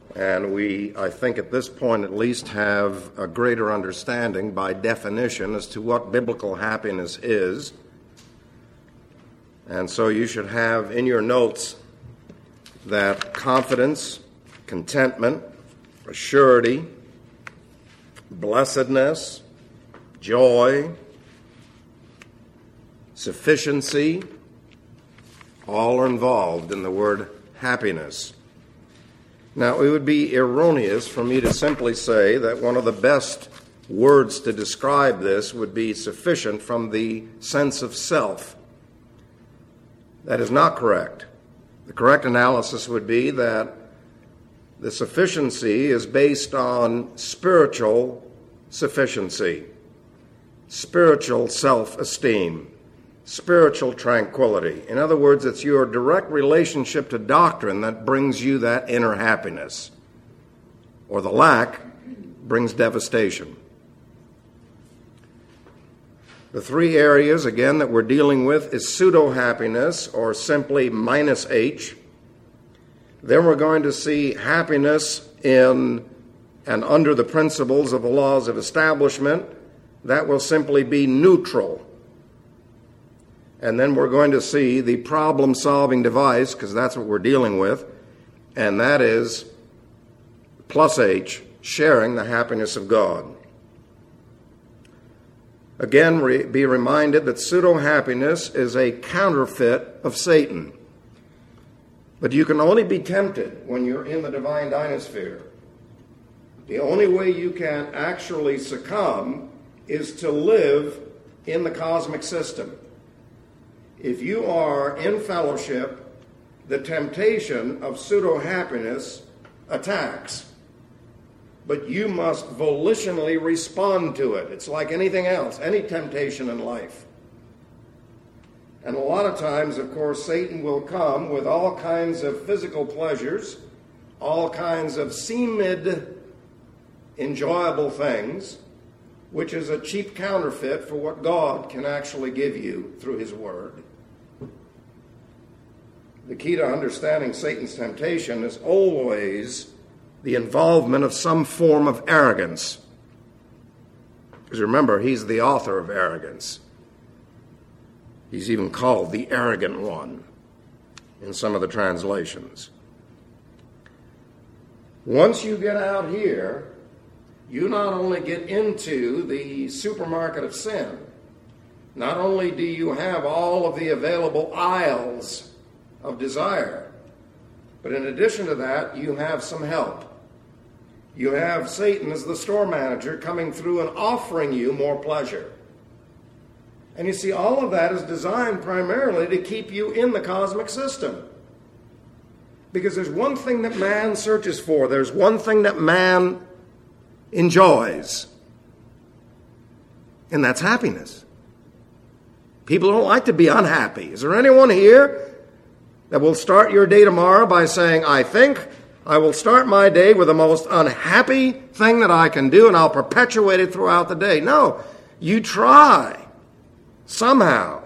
And we, I think at this point at least, have a greater understanding by definition as to what biblical happiness is. And so you should have in your notes that confidence, contentment, assurity, blessedness, joy, sufficiency, all are involved in the word happiness. Now, it would be erroneous for me to simply say that one of the best words to describe this would be sufficient from the sense of self. That is not correct. The correct analysis would be that the sufficiency is based on spiritual sufficiency, spiritual self-esteem, spiritual tranquility. In other words, it's your direct relationship to doctrine that brings you that inner happiness, or the lack brings devastation. The three areas, again, that we're dealing with is pseudo-happiness, or simply minus H. Then we're going to see happiness in and under the principles of the laws of establishment. That will simply be neutral. And then we're going to see the problem-solving device, because that's what we're dealing with, and that is plus H, sharing the happiness of God. Again, be reminded that pseudo-happiness is a counterfeit of Satan. But you can only be tempted when you're in the divine dynasphere. The only way you can actually succumb is to live in the cosmic system. If you are in fellowship, the temptation of pseudo-happiness attacks. But you must volitionally respond to it. It's like anything else, any temptation in life. And a lot of times, of course, Satan will come with all kinds of physical pleasures, all kinds of seemed enjoyable things, which is a cheap counterfeit for what God can actually give you through His Word. The key to understanding Satan's temptation is always the involvement of some form of arrogance. Because remember, he's the author of arrogance. He's even called the arrogant one in some of the translations. Once you get out here, you not only get into the supermarket of sin, not only do you have all of the available aisles of desire, but in addition to that, you have some help. You have Satan as the store manager coming through and offering you more pleasure. And you see, all of that is designed primarily to keep you in the cosmic system. Because there's one thing that man searches for. There's one thing that man enjoys. And that's happiness. People don't like to be unhappy. Is there anyone here that will start your day tomorrow by saying, I think I will start my day with the most unhappy thing that I can do, and I'll perpetuate it throughout the day? No, you try somehow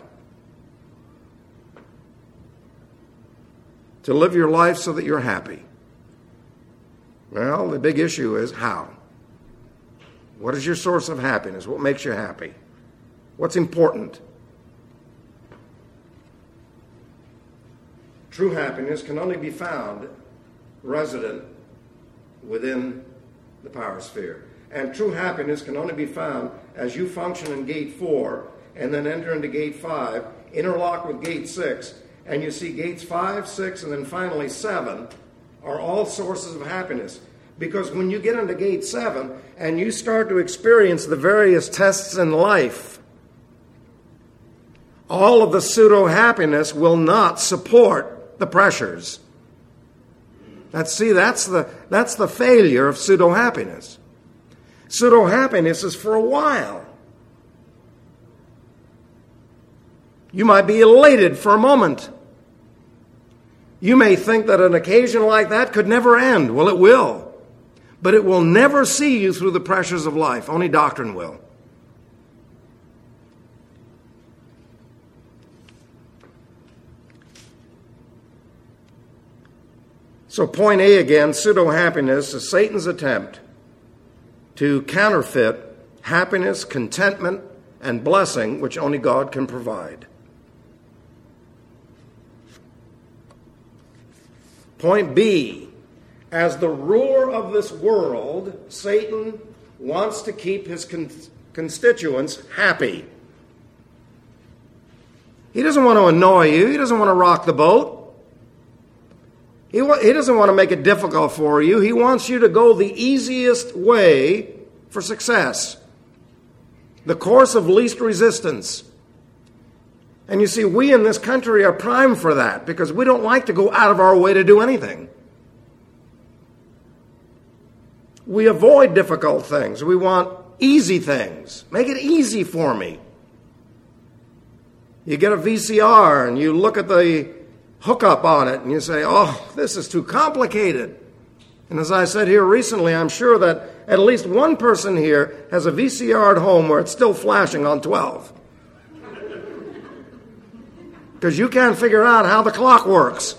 to live your life so that you're happy. Well, the big issue is how. What is your source of happiness? What makes you happy? What's important? True happiness can only be found resident within the power sphere. And true happiness can only be found as you function in gate 4 and then enter into gate 5, interlock with gate 6, and you see gates 5, 6, and then finally 7 are all sources of happiness. Because when you get into gate 7 and you start to experience the various tests in life, all of the pseudo-happiness will not support the pressures. That's the failure of pseudo-happiness. Pseudo-happiness is for a while. You might be elated for a moment. You may think that an occasion like that could never end. Well, it will. But it will never see you through the pressures of life. Only doctrine will. So point A again, pseudo-happiness is Satan's attempt to counterfeit happiness, contentment, and blessing which only God can provide. Point B, as the ruler of this world, Satan wants to keep his constituents happy. He doesn't want to annoy you. He doesn't want to rock the boat. He doesn't want to make it difficult for you. He wants you to go the easiest way for success, the course of least resistance. And you see, we in this country are primed for that because we don't like to go out of our way to do anything. We avoid difficult things. We want easy things. Make it easy for me. You get a VCR and you look at the hookup on it and you say, oh, this is too complicated. And as I said here recently, I'm sure that at least one person here has a VCR at home where it's still flashing on 12. Because you can't figure out how the clock works.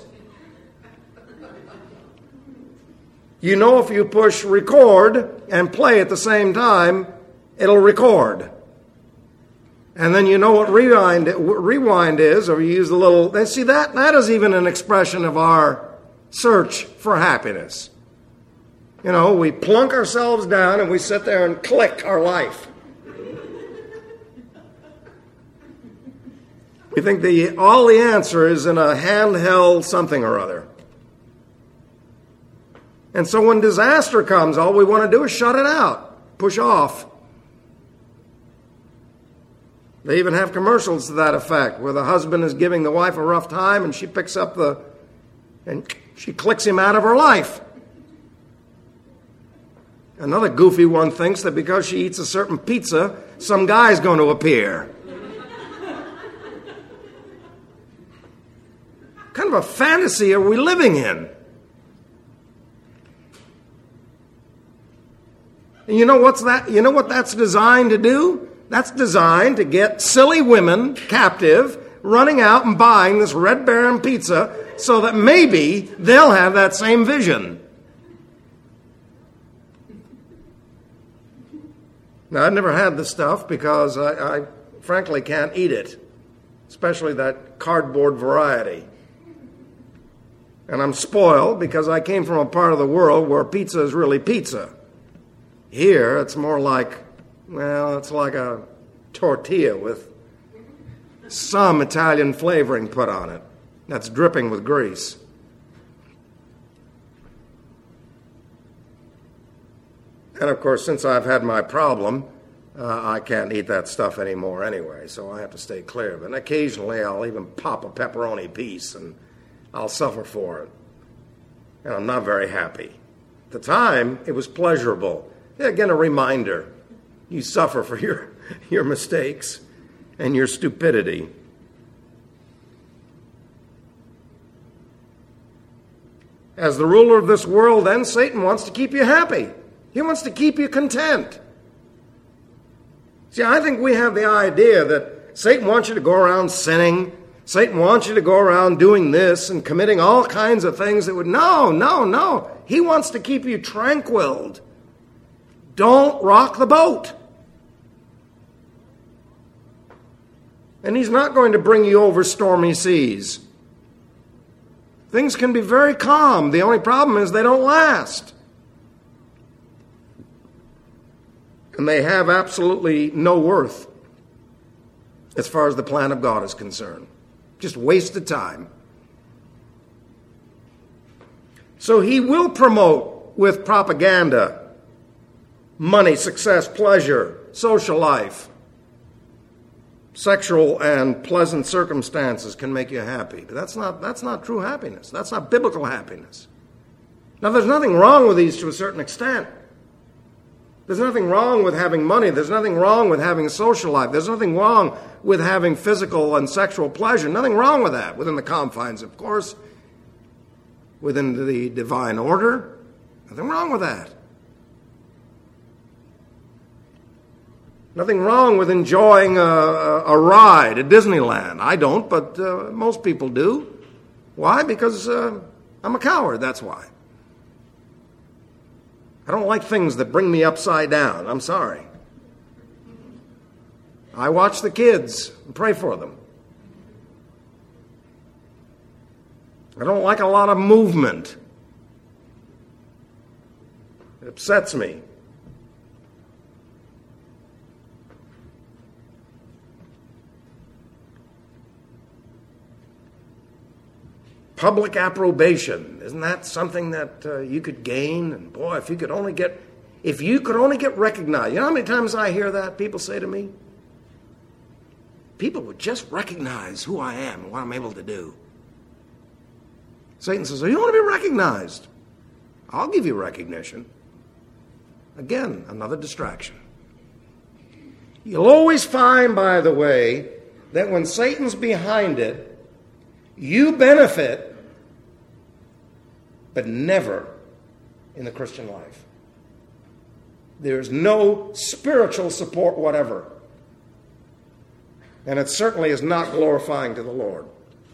You know, if you push record and play at the same time, it'll record. And then you know what rewind is, or you use a little... See, that is even an expression of our search for happiness. You know, we plunk ourselves down and we sit there and click our life. We think all the answer is in a handheld something or other. And so when disaster comes, all we want to do is shut it out, push off. They even have commercials to that effect, where the husband is giving the wife a rough time and she picks up and she clicks him out of her life. Another goofy one thinks that because she eats a certain pizza, some guy's going to appear. What kind of a fantasy are we living in? And you know what that's designed to do? That's designed to get silly women captive, running out and buying this Red Baron pizza so that maybe they'll have that same vision. Now, I've never had this stuff because I frankly can't eat it, especially that cardboard variety. And I'm spoiled because I came from a part of the world where pizza is really pizza. Here, it's more like, well, it's like a tortilla with some Italian flavoring put on it that's dripping with grease. And, of course, since I've had my problem, I can't eat that stuff anymore anyway, so I have to stay clear of it. And occasionally I'll even pop a pepperoni piece, and I'll suffer for it. And I'm not very happy. At the time, it was pleasurable. Again, a reminder. You suffer for your mistakes and your stupidity. As the ruler of this world, then, Satan wants to keep you happy. He wants to keep you content. See, I think we have the idea that Satan wants you to go around sinning. Satan wants you to go around doing this and committing all kinds of things that would... No. He wants to keep you tranquil. Don't rock the boat. And he's not going to bring you over stormy seas. Things can be very calm. The only problem is they don't last. And they have absolutely no worth as far as the plan of God is concerned. Just wasted time. So he will promote with propaganda money, success, pleasure, social life. Sexual and pleasant circumstances can make you happy. But that's not true happiness. That's not biblical happiness. Now, there's nothing wrong with these to a certain extent. There's nothing wrong with having money. There's nothing wrong with having a social life. There's nothing wrong with having physical and sexual pleasure. Nothing wrong with that, within the confines, of course, within the divine order. Nothing wrong with that. Nothing wrong with enjoying a ride at Disneyland. I don't, but most people do. Why? Because I'm a coward, that's why. I don't like things that bring me upside down. I'm sorry. I watch the kids and pray for them. I don't like a lot of movement. It upsets me. Public approbation, isn't that something that you could gain? And boy, if you could only get recognized. You know how many times I hear that people say to me, people would just recognize who I am and what I'm able to do. Satan says, oh, you want to be recognized? I'll give you recognition. Again, another distraction. You'll always find, by the way, that when Satan's behind it, you benefit, but never in the Christian life. There's no spiritual support whatever. And it certainly is not glorifying to the Lord.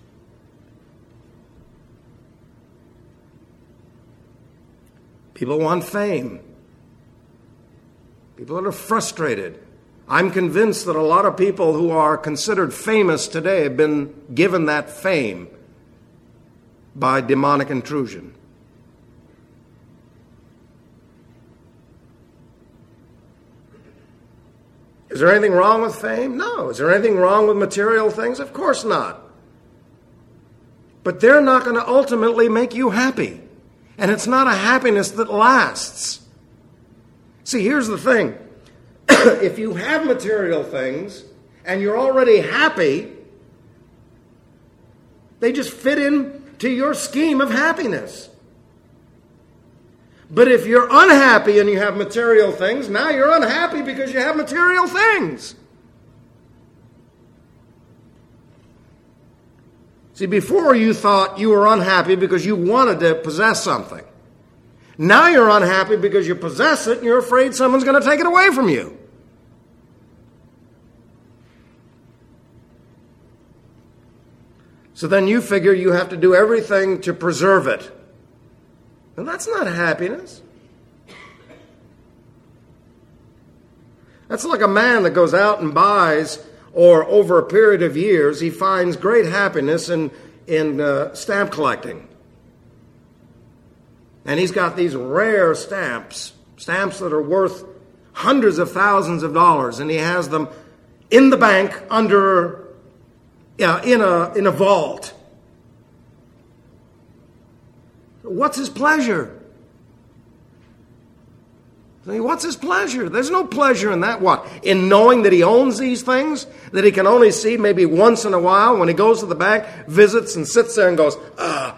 People want fame. People that are frustrated. I'm convinced that a lot of people who are considered famous today have been given that fame by demonic intrusion. Is there anything wrong with fame? No. Is there anything wrong with material things? Of course not. But they're not going to ultimately make you happy. And it's not a happiness that lasts. See, here's the thing. If you have material things and you're already happy, they just fit into your scheme of happiness. But if you're unhappy and you have material things, now you're unhappy because you have material things. See, before you thought you were unhappy because you wanted to possess something. Now you're unhappy because you possess it and you're afraid someone's going to take it away from you. So then you figure you have to do everything to preserve it. And that's not happiness. That's like a man that goes out and buys, or over a period of years, he finds great happiness in stamp collecting. And he's got these rare stamps that are worth hundreds of thousands of dollars, and he has them in the bank under, in a vault. What's his pleasure? What's his pleasure? There's no pleasure in that. What? In knowing that he owns these things that he can only see maybe once in a while when he goes to the bank, visits and sits there and goes, I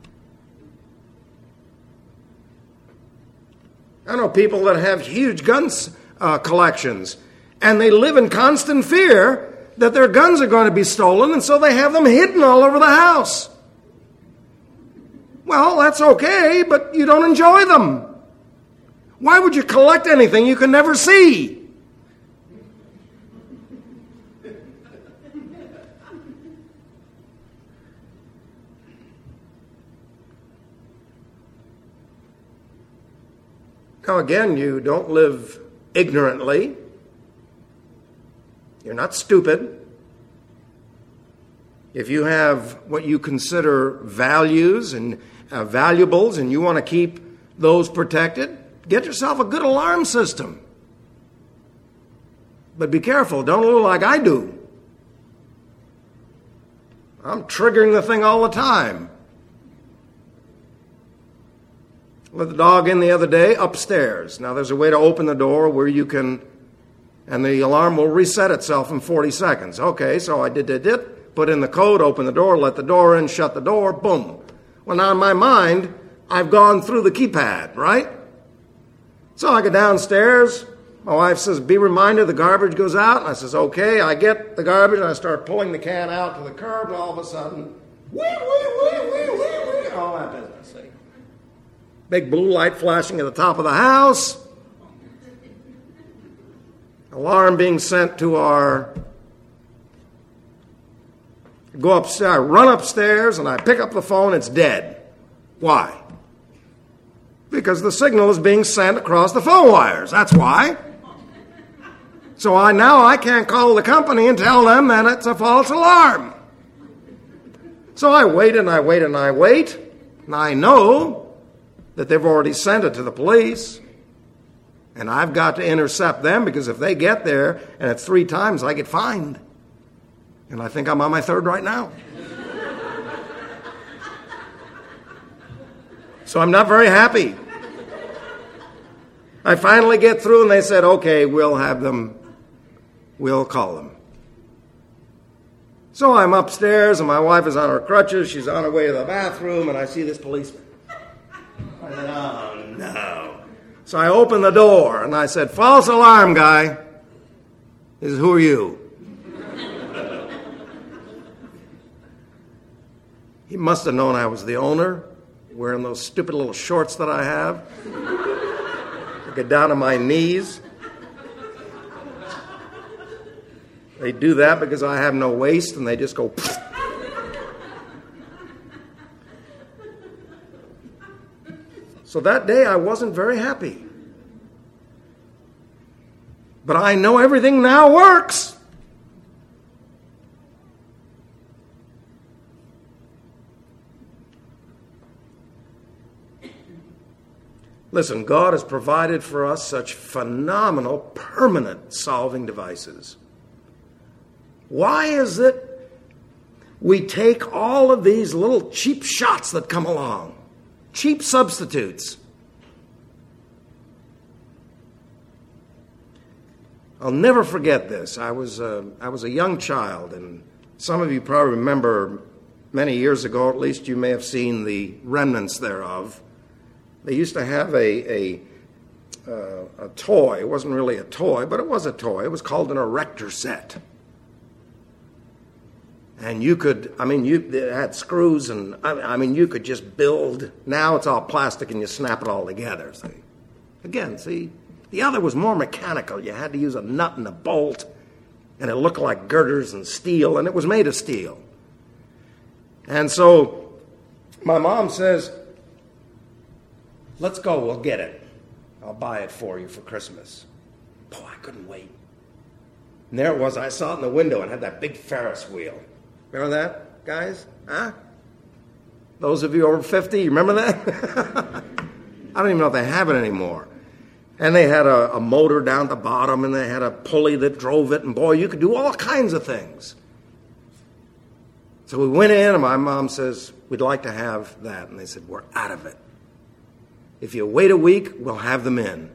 know people that have huge guns collections, and they live in constant fear that their guns are going to be stolen, and so they have them hidden all over the house. Well, that's okay, but you don't enjoy them. Why would you collect anything you can never see? Now again, you don't live ignorantly. You're not stupid. If you have what you consider values and valuables and you want to keep those protected, get yourself a good alarm system. But be careful, don't look like I do. I'm triggering the thing all the time. Let the dog in the other day upstairs. Now there's a way to open the door where you can, and the alarm will reset itself in 40 seconds. Okay, so I did, put in the code, open the door, let the door in, shut the door, boom. Well, now in my mind, I've gone through the keypad, right? So I go downstairs. My wife says, be reminded the garbage goes out. And I says, okay, I get the garbage. And I start pulling the can out to the curb. And all of a sudden, all that business. See? Big blue light flashing at the top of the house. Alarm being sent to our... Go upstairs, I run upstairs, and I pick up the phone. It's dead. Why? Because the signal is being sent across the phone wires. That's why. So I can't call the company and tell them that it's a false alarm. So I wait and I wait and I wait, and I know that they've already sent it to the police. And I've got to intercept them, because if they get there and it's 3 times, I get fined. And I think I'm on my 3rd right now. So I'm not very happy. I finally get through and they said, okay, we'll call them. So I'm upstairs and my wife is on her crutches. She's on her way to the bathroom and I see this policeman. I said, oh no. So I opened the door and I said, false alarm, guy. He says, who are you? He must have known I was the owner, wearing those stupid little shorts that I have. I get down to my knees. They do that because I have no waist, and they just go... So that day I wasn't very happy. But I know everything now works. Listen, God has provided for us such phenomenal, permanent solving devices. Why is it we take all of these little cheap shots that come along, cheap substitutes? I'll never forget this. I was a young child, and some of you probably remember many years ago, at least you may have seen the remnants thereof. They used to have a toy. It wasn't really a toy, but it was a toy. It was called an erector set. And you could, it had screws, and you could just build. Now it's all plastic and you snap it all together. See? The other was more mechanical. You had to use a nut and a bolt, and it looked like girders and steel, and it was made of steel. And so my mom says, let's go, we'll get it. I'll buy it for you for Christmas. Boy, I couldn't wait. And there it was. I saw it in the window and had that big Ferris wheel. Remember that, guys? Huh? Those of you over 50, you remember that? I don't even know if they have it anymore. And they had a motor down at the bottom, and they had a pulley that drove it, and boy, you could do all kinds of things. So we went in, and my mom says, we'd like to have that. And they said, we're out of it. If you wait a week, we'll have them in.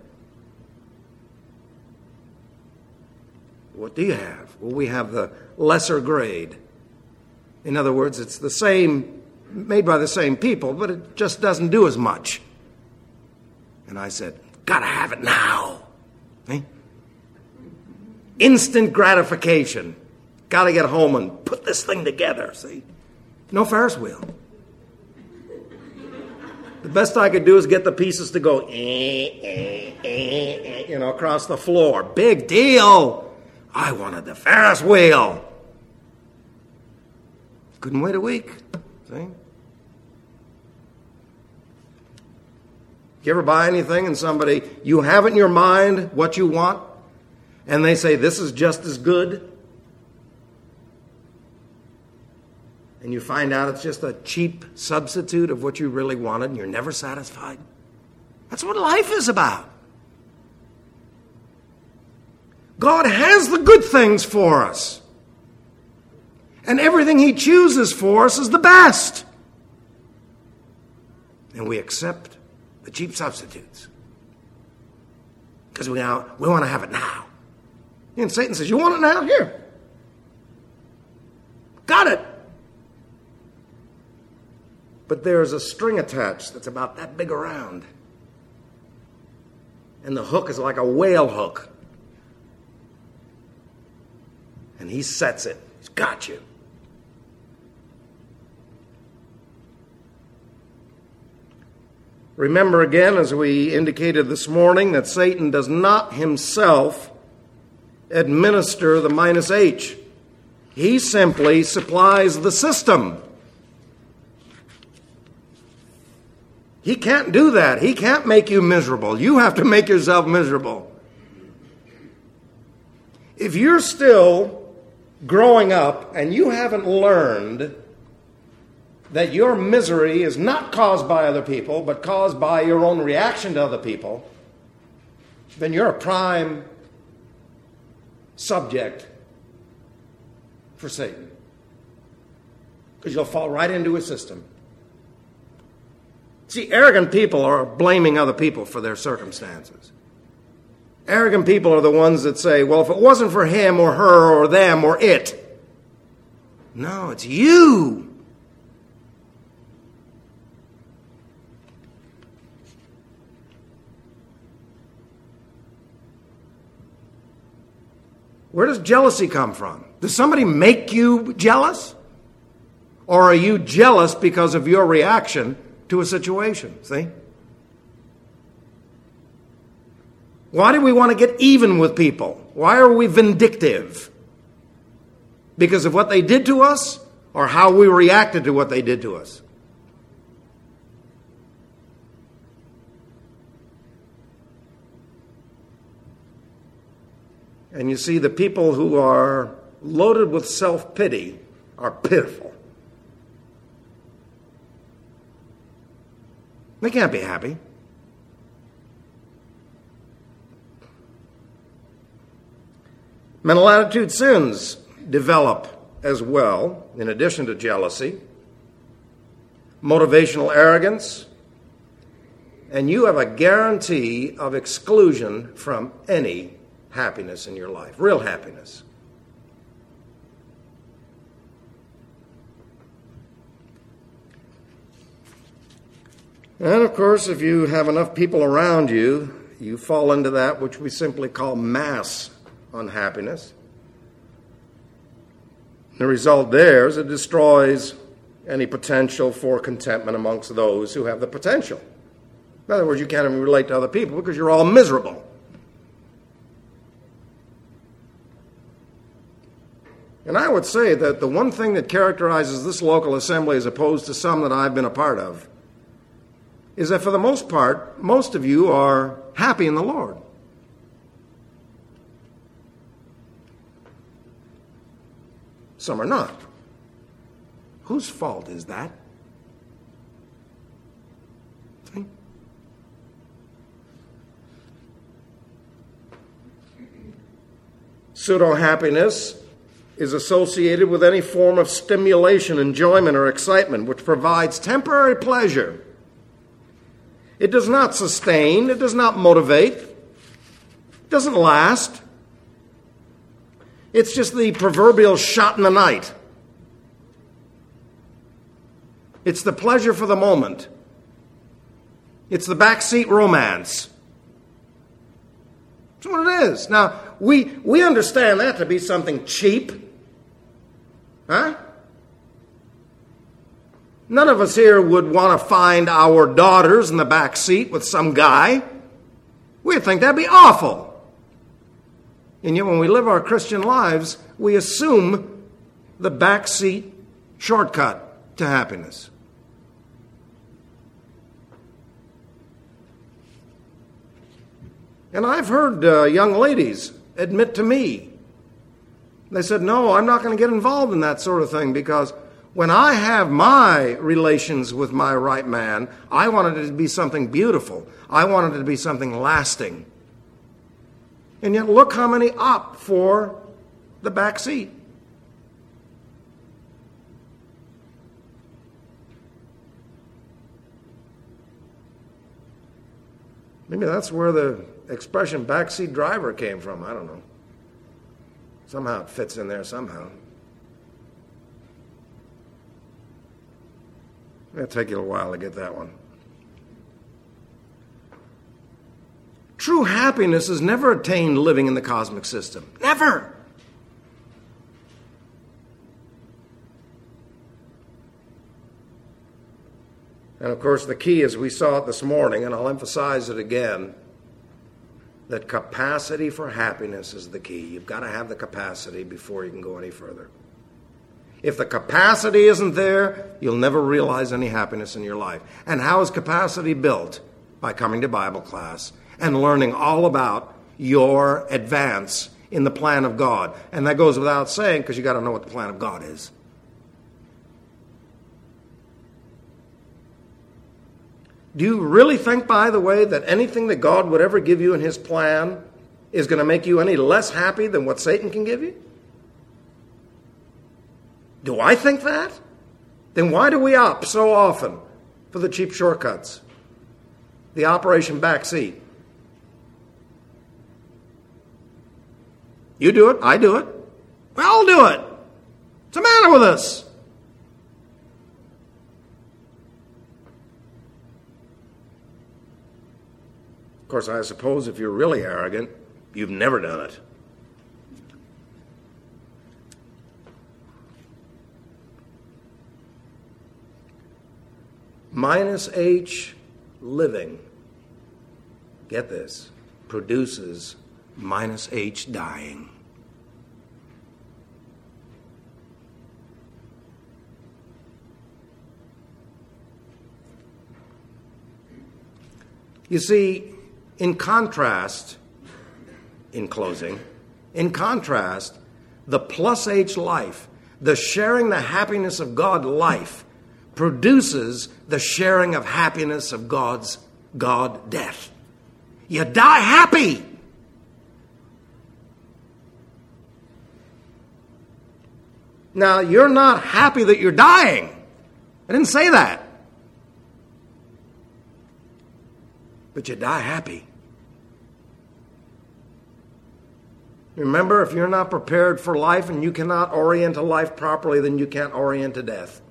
What do you have? Well, we have the lesser grade. In other words, it's the same, made by the same people, but it just doesn't do as much. And I said, gotta have it now. Eh? Instant gratification. Gotta get home and put this thing together, see? No Ferris wheel. The best I could do is get the pieces to go, across the floor. Big deal. I wanted the Ferris wheel. Couldn't wait a week. See? You ever buy anything and somebody, you have it in your mind what you want, and they say, this is just as good? And you find out it's just a cheap substitute of what you really wanted, and you're never satisfied? That's what life is about. God has the good things for us. And everything He chooses for us is the best. And we accept the cheap substitutes. Because we want to have it now. And Satan says, you want it now? Here. Got it. But there's a string attached that's about that big around. And the hook is like a whale hook. And he sets it. He's got you. Remember again, as we indicated this morning, that Satan does not himself administer the -H. He simply supplies the system. He can't do that. He can't make you miserable. You have to make yourself miserable. If you're still growing up and you haven't learned that your misery is not caused by other people, but caused by your own reaction to other people, then you're a prime subject for Satan. Because you'll fall right into his system. See, arrogant people are blaming other people for their circumstances. Arrogant people are the ones that say, well, if it wasn't for him or her or them or it. No, it's you. Where does jealousy come from? Does somebody make you jealous? Or are you jealous because of your reaction to a situation? See? Why do we want to get even with people? Why are we vindictive? Because of what they did to us or how we reacted to what they did to us? And you see, the people who are loaded with self-pity are pitiful. They can't be happy. Mental attitude sins develop as well, in addition to jealousy, motivational arrogance, and you have a guarantee of exclusion from any happiness in your life, real happiness. And of course, if you have enough people around you, you fall into that which we simply call mass unhappiness. The result there is it destroys any potential for contentment amongst those who have the potential. In other words, you can't even relate to other people because you're all miserable. And I would say that the one thing that characterizes this local assembly as opposed to some that I've been a part of is that for the most part, most of you are happy in the Lord. Some are not. Whose fault is that? See? Pseudo-happiness is associated with any form of stimulation, enjoyment, or excitement which provides temporary pleasure. It does not sustain, it does not motivate, it doesn't last. It's just the proverbial shot in the night. It's the pleasure for the moment. It's the backseat romance. That's what it is. Now, we understand that to be something cheap. Huh? None of us here would want to find our daughters in the back seat with some guy. We'd think that'd be awful. And yet when we live our Christian lives, we assume the back seat shortcut to happiness. And I've heard young ladies admit to me, they said, no, I'm not going to get involved in that sort of thing because when I have my relations with my right man, I wanted it to be something beautiful. I wanted it to be something lasting. And yet look how many opt for the back seat. Maybe that's where the expression backseat driver came from. I don't know. Somehow it fits in there somehow. It'll take you a while to get that one. True happiness is never attained living in the cosmic system. Never. And of course, the key, as we saw it this morning, and I'll emphasize it again, that capacity for happiness is the key. You've got to have the capacity before you can go any further. If the capacity isn't there, you'll never realize any happiness in your life. And how is capacity built? By coming to Bible class and learning all about your advance in the plan of God. And that goes without saying, because you got to know what the plan of God is. Do you really think, by the way, that anything that God would ever give you in his plan is going to make you any less happy than what Satan can give you? Do I think that? Then why do we opt so often for the cheap shortcuts? The Operation Backseat. You do it, I do it. We all do it. What's the matter with us? Of course, I suppose if you're really arrogant, you've never done it. Minus H living, get this, produces minus H dying. You see, in contrast, in closing, the plus H life, the sharing the happiness of God life, produces the sharing of happiness of God death. You die happy. Now, you're not happy that you're dying. I didn't say that. But you die happy. Remember, if you're not prepared for life and you cannot orient a life properly, then you can't orient a death.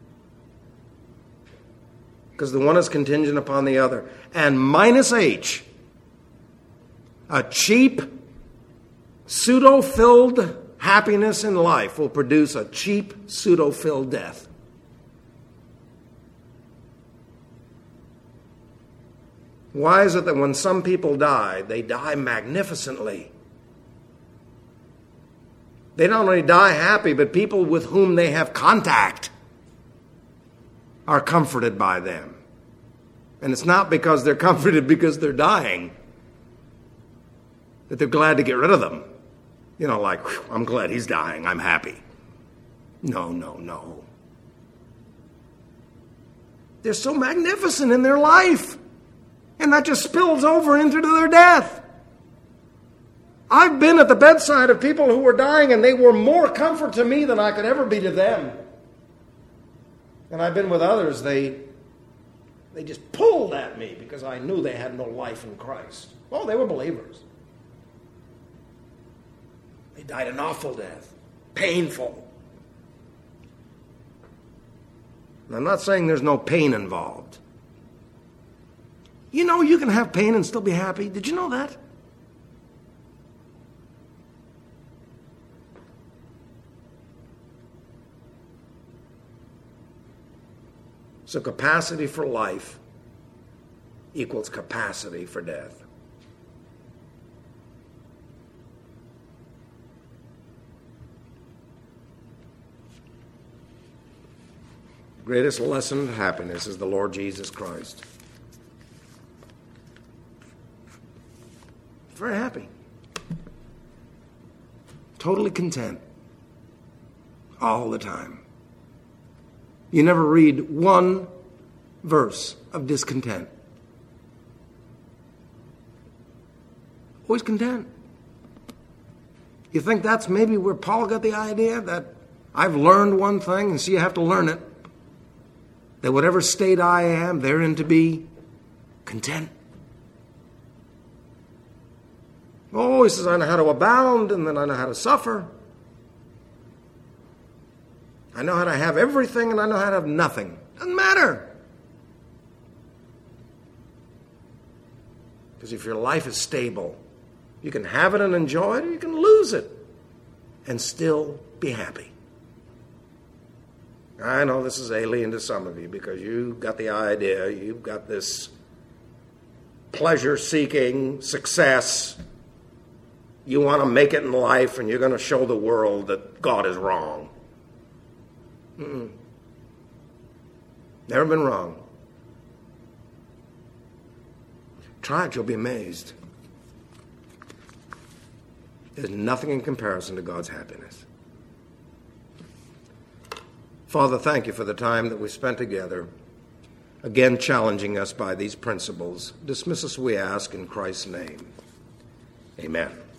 Because the one is contingent upon the other. And minus H, a cheap, pseudo-filled happiness in life will produce a cheap, pseudo-filled death. Why is it that when some people die, they die magnificently? They not only die happy, but people with whom they have contact are comforted by them. And it's not because they're comforted because they're dying that they're glad to get rid of them. You know, like, I'm glad he's dying, I'm happy. No. They're so magnificent in their life. And that just spills over into their death. I've been at the bedside of people who were dying, and they were more comfort to me than I could ever be to them. And I've been with others, they just pulled at me because I knew they had no life in Christ. Oh, they were believers. They died an awful death. Painful. And I'm not saying there's no pain involved. You know you can have pain and still be happy. Did you know that? So capacity for life equals capacity for death. The greatest lesson of happiness is the Lord Jesus Christ. Very happy. Totally content. All the time. You never read one verse of discontent. Always content. You think that's maybe where Paul got the idea that I've learned one thing, and so you have to learn it. That whatever state I am, therein to be content. Oh, he says, I know how to abound, and then I know how to suffer. I know how to have everything, and I know how to have nothing. Doesn't matter. Because if your life is stable, you can have it and enjoy it, or you can lose it and still be happy. I know this is alien to some of you because you've got the idea, you've got this pleasure-seeking success. You want to make it in life, and you're going to show the world that God is wrong. Never been wrong. Try it, you'll be amazed. There's nothing in comparison to God's happiness. Father, thank you for the time that we spent together, again challenging us by these principles. Dismiss us, we ask, in Christ's name. Amen.